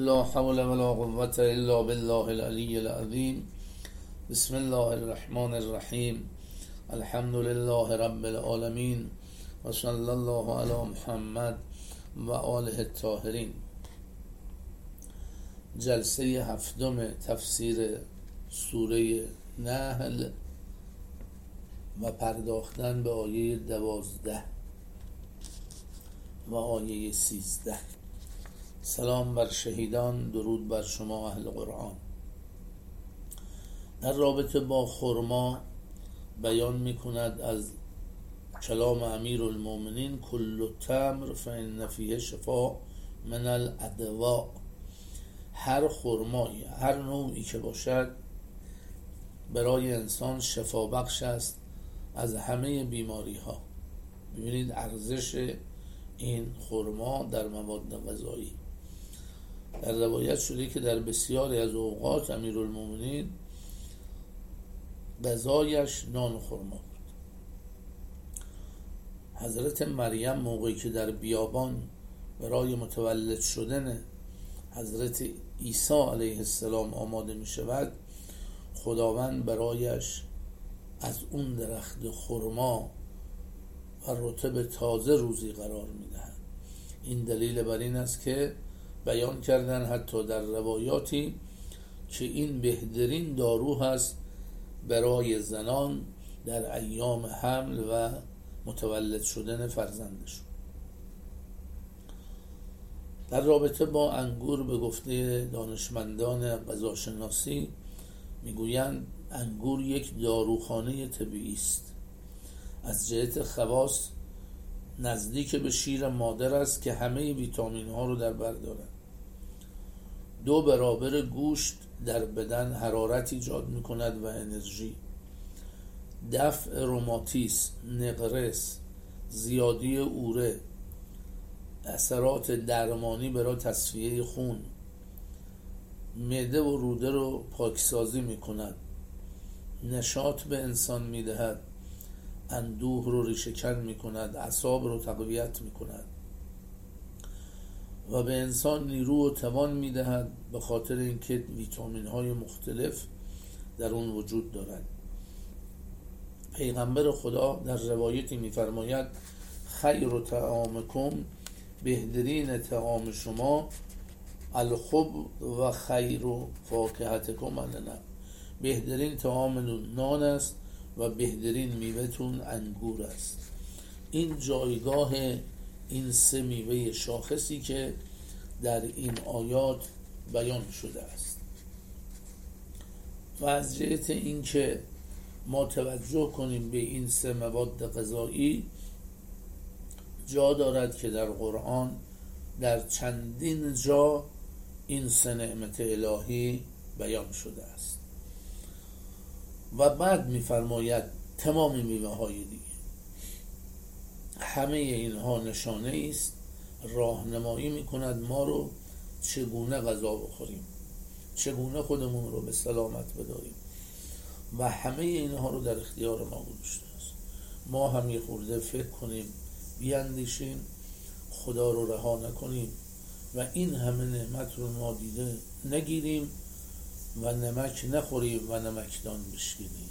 لا حول ولا قوة الا بالله العلی العظیم. بسم الله الرحمن الرحیم. الحمد لله رب العالمین و صلی الله علی محمد و آله الطاهرین. جلسه هفتم تفسیر سوره نحل و پرداختن به آیه 12 و آیه 13. سلام بر شهیدان، درود بر شما اهل قرآن. در رابطه با خرما بیان می کند از کلام امیر المؤمنین: کل تمر فإن فیه شفاء من الادواء. هر خرمایی، هر نوعی که باشد، برای انسان شفا بخش است از همه بیماری ها. ببینید ارزش این خرما در مواد غذایی. در روایت شده که در بسیاری از اوقات امیرالمومنین غذایش نان و خرما بود. حضرت مریم موقعی که در بیابان برای متولد شدن حضرت عیسی علیه السلام آماده می شود، خداوند برایش از اون درخت خرما و رطب تازه روزی قرار می دهد. این دلیل بر این است که بیان کردن حتی در روایاتی که این بهترین دارو هست برای زنان در ایام حمل و متولد شدن فرزندشون. در رابطه با انگور به گفته دانشمندان غذاشناسی میگویند انگور یک داروخانه طبیعی است. از جهت خواص نزدیک به شیر مادر است که همه ویتامین ها رو در بر دارد. 2 برابر گوشت در بدن حرارت ایجاد می کند و انرژی. دفع روماتیسم، نقرس، زیادی اوره، اثرات درمانی برای تصفیه خون، معده و روده رو پاکسازی می کند، نشاط به انسان می دهد، اندوه رو ریشه کن می کند، اعصاب رو تقویت می کند و به انسان نیرو و توان می دهد، به خاطر اینکه ویتامین های مختلف در اون وجود دارد. پیغمبر خدا در روایتی می فرماید: خیر طعامکم، بهترین طعام شما، الخب و خیر فاکهتکم العنب، بهترین طعام نان است و بهترین میوه‌تون انگور است. این جایگاه این 3 میوه شاخصی که در این آیات بیان شده است. و از جهت این که ما توجه کنیم به این 3 مواد غذایی، جا دارد که در قرآن در چندین جا این 3 نعمت الهی بیان شده است. و بعد می‌فرماید تمام میوه های دیگه، همه اینها نشانه است، راهنمایی می‌کند ما رو چگونه غذا بخوریم، چگونه خودمون رو به سلامت بداریم و همه اینها رو در اختیار ما گذاشته است. ما هم یه خورده فکر کنیم، بیاندیشیم، خدا رو رها نکنیم و این همه نعمت رو نادیده نگیریم و نمک نخوریم و نمکدان بشکنیم.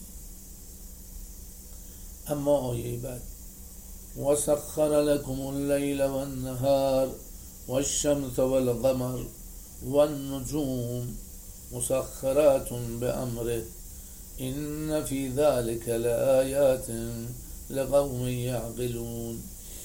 اما آیه بعد: وسخر لكم الليل والنهار والشمس والقمر والنجوم مسخرات بأمره إن في ذلك لآيات لقوم يعقلون.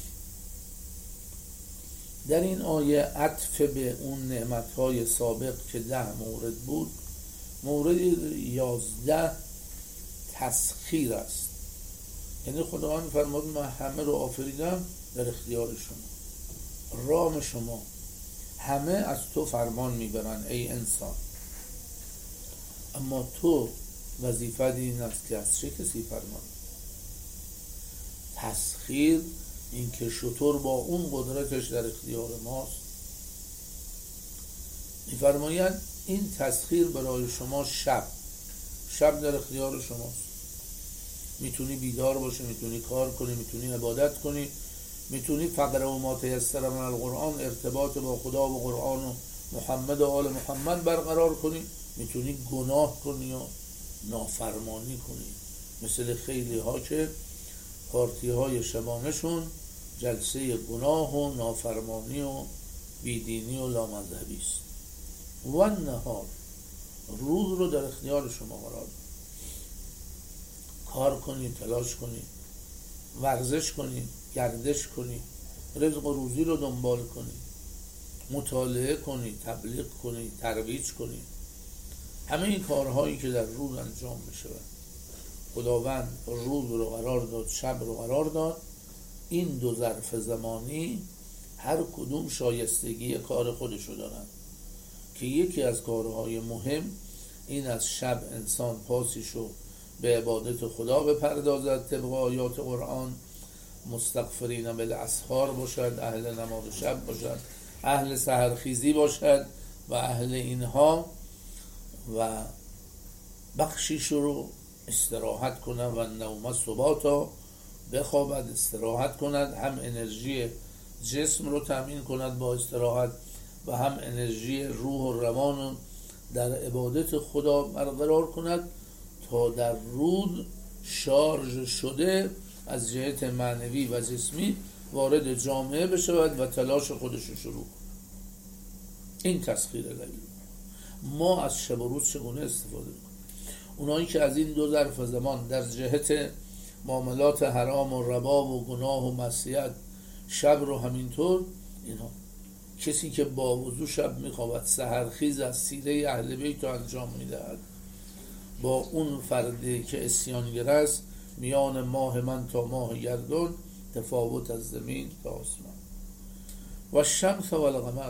در این آیه عطف به اون نعمت‌های سابق که 10 مورد بود، مورد 11 تسخیر است. یعنی خداوند فرمود من همه رو آفریدم در اختیار شما، رام شما، همه از تو فرمان میبرن ای انسان، اما تو وظیفت این است که از چه کسی فرمان. تسخیر این که شطور با اون قدرتش در اختیار ماست. میفرماید این تسخیر برای شما شب در اختیار شماست. میتونی بیدار باشی، میتونی کار کنی، میتونی عبادت کنی، میتونی فقره و ما تیسر من القرآن، ارتباط با خدا و قرآن و محمد و آل محمد برقرار کنی، میتونی گناه کنی و نافرمانی کنی. مثل خیلی ها که پارتی های شبانشون جلسه گناه و نافرمانی و بیدینی و لامذهبی است. و النهار، روز رو در اختیار شما قرار داد. کار کنی، تلاش کنی، ورزش کنی، گردش کنی، رزق و روزی رو دنبال کنی، مطالعه کنی، تبلیغ کنی، ترویج کنی. همه این کارهایی که در روز انجام میشه، خداوند روز رو قرار داد، شب رو قرار داد. این دو ظرف زمانی هر کدوم شایستگی کار خودشو دارن، که یکی از کارهای مهم این از شب انسان پاسیشو به عبادت خدا بپردازد، طبق آیات قرآن مستغفرین بالاسحار باشد، اهل نماز شب باشد، اهل سحرخیزی باشد و اهل اینها، و بخشیش رو استراحت کند و نوم سباتا بخوابد، استراحت کند، هم انرژی جسم رو تامین کند با استراحت و هم انرژی روح و روان در عبادت خدا برقرار کند، تا در روز شارژ شده از جهت معنوی و جسمی وارد جامعه بشود و تلاش خودش رو شروع کند. این تسخیر الهی. ما از شب و روز چگونه استفاده میکنیم؟ اونایی که از این دو ظرف زمان در جهت معاملات حرام و ربا و گناه و معصیت، شب رو همینطور، اینها کسی که با وضو شب میخوابد، سحرخیز از سیره اهل بیت رو انجام میدهد، با اون فردی که عصیانگر است، میان ماه من تا ماه گردون تفاوت از زمین تا آسمان. و شمس و القمر،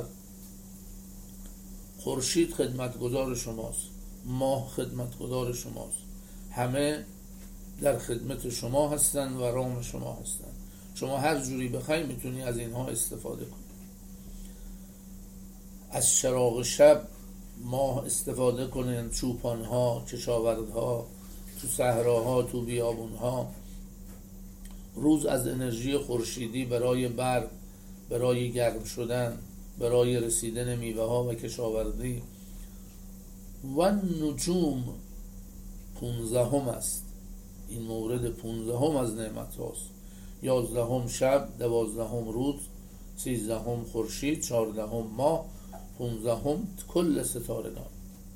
خورشید خدمتگزار شماست، ماه خدمتگزار شماست، همه در خدمت شما هستن و رام شما هستن. شما هر جوری بخوای میتونی از اینها استفاده کنی. از چراغ شب ماه استفاده کنین، چوپانها، کشاورزها، تو صحراها، تو بیابونها. روز از انرژی خورشیدی برای برق، برای گرم شدن، برای رسیدن میوه ها و کشاورزی. و نجوم 15 است. این مورد 15 از نعمت هاست. 11 شب، 12 روز، 13 خورشید، 14 ماه، 15 کل ستارگان.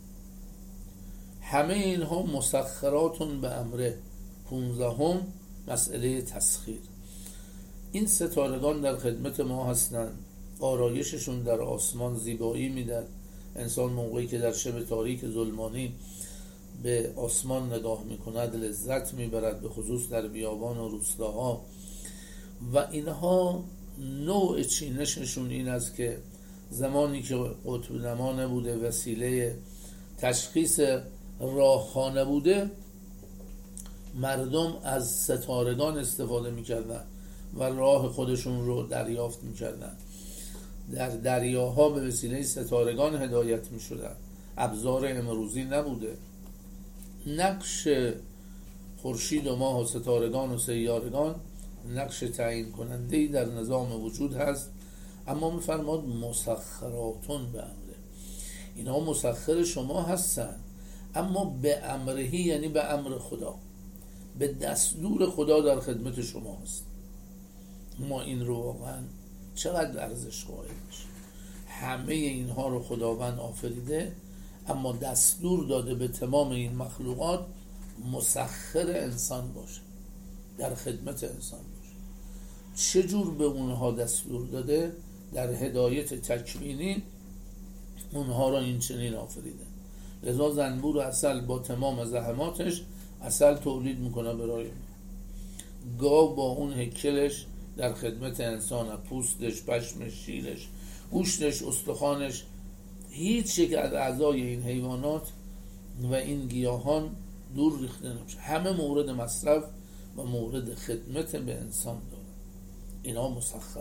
همه اینها مسخراتون به امره. 15 مسئله تسخیر. این ستارگان در خدمت ما هستند. آرایششون در آسمان زیبایی میدن. انسان موقعی که در شب تاریک ظلمانی به آسمان نگاه میکند لذت میبرد، به خصوص در بیابان و روستاها. و اینها نوع چینششون این است که زمانی که قطب نما نبوده، وسیله تشخیص راه ها نبوده، مردم از ستارگان استفاده میکردن و راه خودشون رو دریافت میکردن. در دریاها به وسیله ستارگان هدایت میشدن. ابزار امروزی نبوده. نقش خورشید و ماه و ستارگان و سیارگان نقش تعیین کننده‌ای در نظام وجود هست، اما میفرماد مسخراتون به امره. اینها مسخر شما هستن، اما به امرهی یعنی به امر خدا، به دستور خدا در خدمت شما هست. ما این رو واقعا چقدر ارزش قائلش. همه اینها رو خداوند آفریده، اما دستور داده به تمام این مخلوقات مسخر انسان باشه، در خدمت انسان باشه. چجور به اونها دستور داده؟ در هدایت تکوینی اونها را این چنین آفریده. لذا زنبور عسل با تمام زحماتش عسل تولید میکنه برای ما. گاو با اون هکلش در خدمت انسان، پوستش، پشمش، شیرش، گوشتش، استخوانش، هیچ یک از اعضای این حیوانات و این گیاهان دور ریخته نمیشه. همه مورد مصرف و مورد خدمت به انسان داره. اینا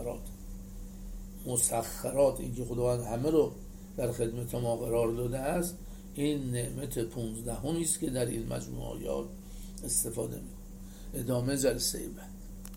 مسخرات این که خداوند همه رو در خدمت ما قرار داده است. این نعمت 15 است که در این مجموعه آیات استفاده می‌کنه. ادامه جلسه بعد.